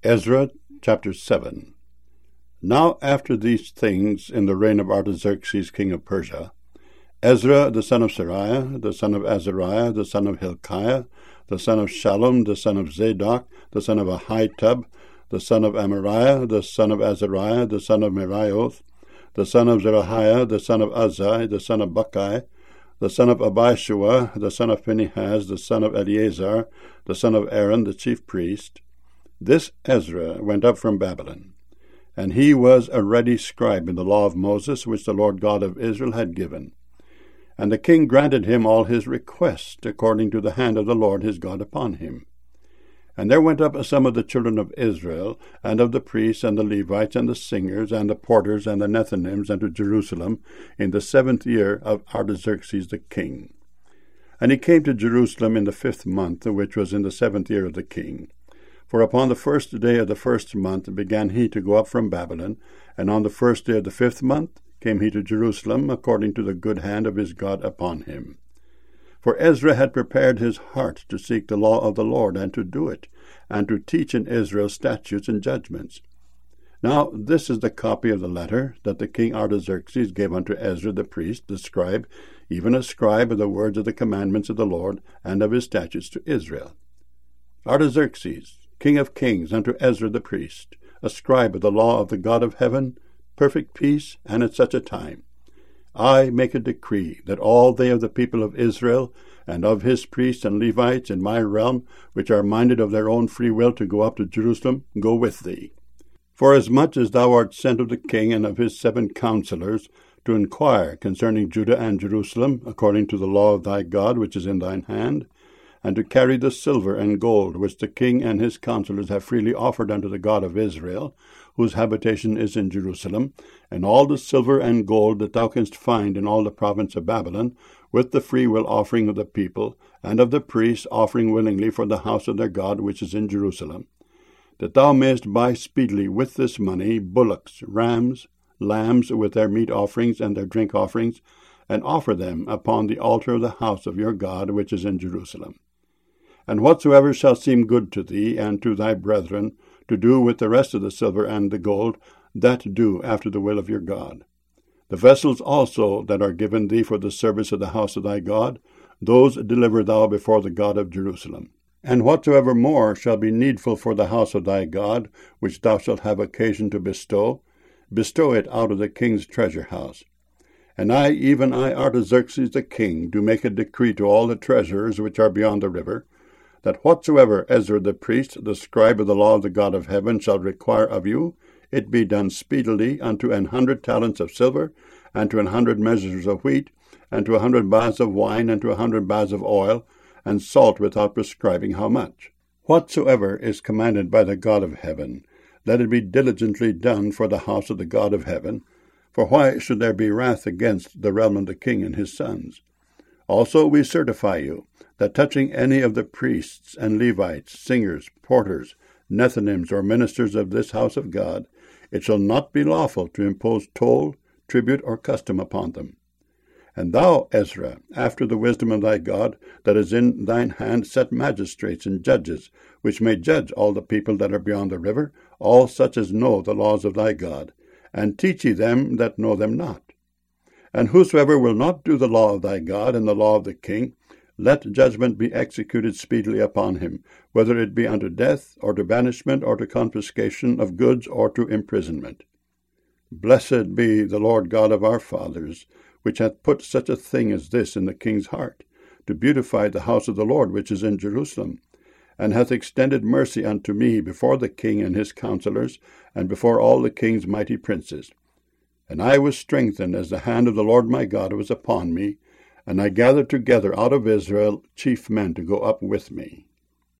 Ezra chapter 7. Now after these things, in the reign of Artaxerxes king of Persia, Ezra the son of Seraiah, the son of Azariah, the son of Hilkiah, the son of Shallum, the son of Zadok, the son of Ahitub, the son of Amariah, the son of Azariah, the son of Meraioth, the son of Zerahiah, the son of Uzzi, the son of Bucci, the son of Abishua, the son of Phinehas, the son of Eleazar, the son of Aaron, the chief priest. This Ezra went up from Babylon, and he was a ready scribe in the law of Moses, which the Lord God of Israel had given. And the king granted him all his requests, according to the hand of the Lord his God upon him. And there went up some of the children of Israel, and of the priests, and the Levites, and the singers, and the porters, and the Nethinims, unto Jerusalem, in the 7th year of Artaxerxes the king. And he came to Jerusalem in the 5th month, which was in the 7th year of the king. For upon the 1st day of the 1st month began he to go up from Babylon, and on the 1st day of the 5th month came he to Jerusalem, according to the good hand of his God upon him. For Ezra had prepared his heart to seek the law of the Lord, and to do it, and to teach in Israel statutes and judgments. Now this is the copy of the letter that the king Artaxerxes gave unto Ezra the priest, the scribe, even a scribe of the words of the commandments of the Lord, and of his statutes to Israel. Artaxerxes, King of kings, unto Ezra the priest, a scribe of the law of the God of heaven, perfect peace, and at such a time. I make a decree that all they of the people of Israel, and of his priests and Levites in my realm, which are minded of their own free will to go up to Jerusalem, go with thee. Forasmuch as thou art sent of the king and of his 7 counselors, to inquire concerning Judah and Jerusalem, according to the law of thy God which is in thine hand, and to carry the silver and gold which the king and his counselors have freely offered unto the God of Israel, whose habitation is in Jerusalem, and all the silver and gold that thou canst find in all the province of Babylon, with the freewill offering of the people, and of the priests offering willingly for the house of their God which is in Jerusalem, that thou mayest buy speedily with this money bullocks, rams, lambs with their meat offerings and their drink offerings, and offer them upon the altar of the house of your God which is in Jerusalem. And whatsoever shall seem good to thee and to thy brethren, to do with the rest of the silver and the gold, that do after the will of your God. The vessels also that are given thee for the service of the house of thy God, those deliver thou before the God of Jerusalem. And whatsoever more shall be needful for the house of thy God, which thou shalt have occasion to bestow it out of the king's treasure house. And I, even I, Artaxerxes the king, do make a decree to all the treasurers which are beyond the river, that whatsoever Ezra the priest, the scribe of the law of the God of heaven, shall require of you, it be done speedily unto 100 talents of silver, and to 100 measures of wheat, and to 100 baths of wine, and to 100 baths of oil, and salt without prescribing how much. Whatsoever is commanded by the God of heaven, let it be diligently done for the house of the God of heaven, for why should there be wrath against the realm of the king and his sons? Also we certify you, that touching any of the priests and Levites, singers, porters, Nethinims, or ministers of this house of God, it shall not be lawful to impose toll, tribute, or custom upon them. And thou, Ezra, after the wisdom of thy God, that is in thine hand, set magistrates and judges, which may judge all the people that are beyond the river, all such as know the laws of thy God, and teach ye them that know them not. And whosoever will not do the law of thy God and the law of the king, let judgment be executed speedily upon him, whether it be unto death, or to banishment, or to confiscation of goods, or to imprisonment. Blessed be the Lord God of our fathers, which hath put such a thing as this in the king's heart, to beautify the house of the Lord which is in Jerusalem, and hath extended mercy unto me before the king and his counselors, and before all the king's mighty princes. And I was strengthened as the hand of the Lord my God was upon me, and I gathered together out of Israel chief men to go up with me.